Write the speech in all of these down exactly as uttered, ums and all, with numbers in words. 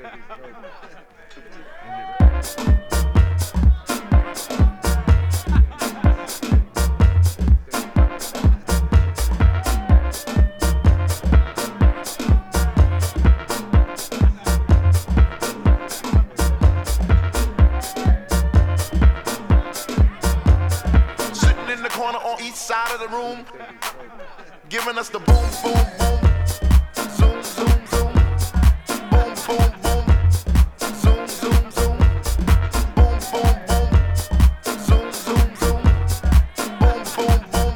Giving us the boom, boom, boom, zoom, zoom, zoom, boom, boom, boom, zoom, zoom, zoom, boom, boom, boom, zoom, zoom, zoom, boom, boom, boom,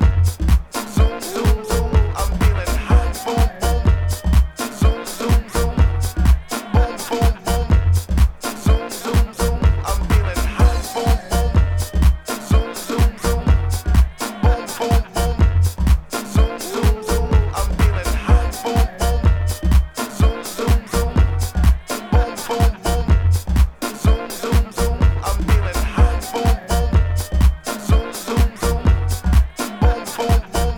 zoom, zoom, zoom. I'm feeling high, boom, boom, zoom, zoom, zoom, boom, boom, boom, zoom, zoom, zoom. I'm feeling high, boom, boom, zoom, zoom, zoom, boom, boom, boom. Zoom, zoom, zoom, I'm feeling high, boom, boom, zoom, zoom, zoom, boom, boom, boom, zoom, zoom, zoom, I'm feeling high, boom, boom, zoom, zoom, zoom, boom, boom, boom,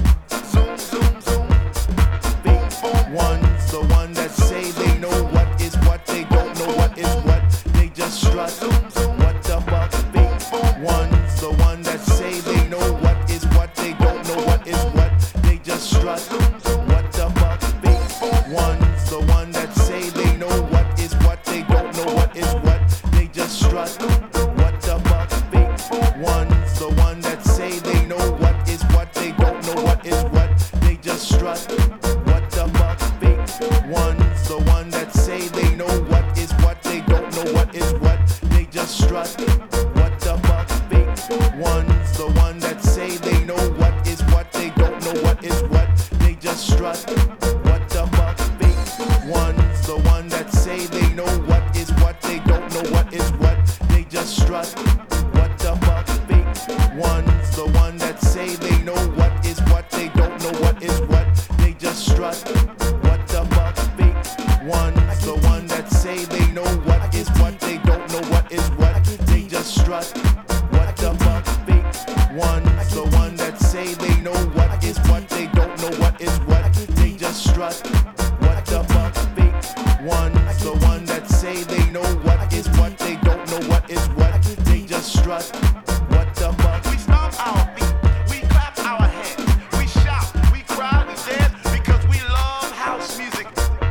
zoom, zoom, zoom, boom, boom. One's the one that say they know what is what, they don't know what is what, they just strut. What the fuck, big? One's the one that say they know what is what, they don't know what is what, they just strut. What the fuck, big? One's the one that say they know what is what, they don't know what is what, they just strut. What the fuck, big? One's the one that say they know what is what, they don't know what is what, they just strut. What the fuck, big? One's the one that say they know what is what, they don't know what is what, they just strut. What the fuck, big? One's the one that say they know what is what, they don't know what is what, they just strut. What the fuck, big? One's the one that say they know what is what, they don't know what is what, they just strut. What the fuck, big? One's the one that say they know what is what, they don't know what is what, they just strut. What the fuck, big? One's the one that say they know what is what, they don't know what is what, they just strut. What the fuck, big? One's the one that say they know what is what, they don't know what is what, they just strut. What the fuck, big? One's the one that say they know what is what, they don't know what is what, they just strut. What the fuck? We stomp our feet, we clap our hands, we shout, we cry, we dance because we love house music.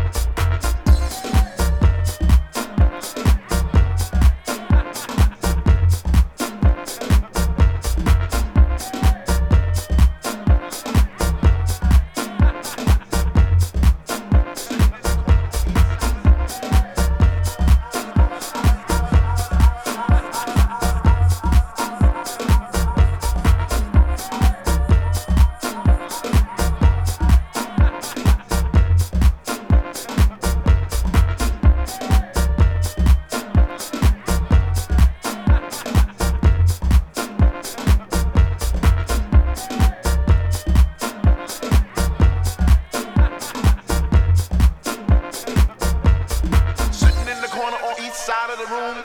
Sitting in the corner on each side of the room,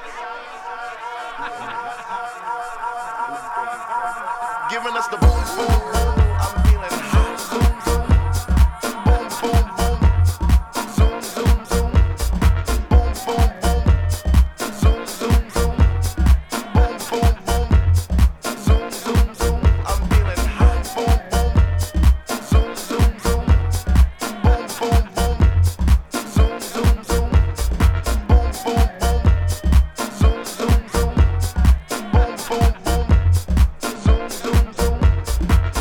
giving us the boom, boom, boom. I'm feeling high, zoom, zoom, boom, boom, boom, zoom, zoom, zoom, boom, boom, boom, zoom, zoom, zoom, boom, boom, boom, zoom, zoom, zoom. I'm feeling high, boom, boom, zoom, zoom, zoom, boom, boom, boom, zoom, zoom, zoom, boom, boom, boom, zoom, zoom, zoom, boom, boom, boom, zoom, zoom, zoom.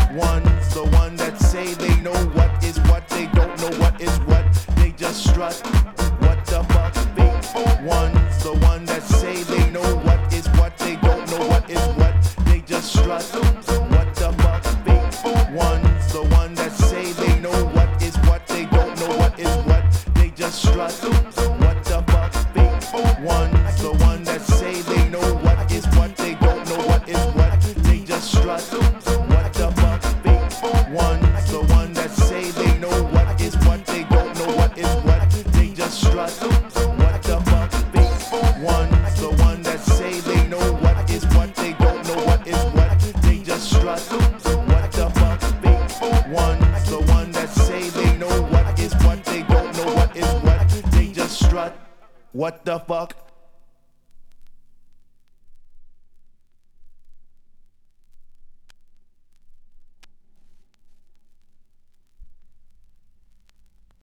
ones, the one that say they know what is what, they don't know what is what, they just strut. What the fuck, fake ones, the one that say they know what is what, they don't know what is what, they just strut. What the fuck, fake ones, the one that say they know what is what, they don't know what is what, they just strut. What the fuck, fake ones, the one that say they know what is what, they don't know what is what, they just strut. What the fuck, fake ones, the one that say they know what is what, they don't know what is what, they just strut. What the fuck, fake ones, the one that say they know what is what, they don't know what is what, they just strut. What the fuck, fake ones, the one that say they know what is what, they don't know what is what, they just strut. What the fuck?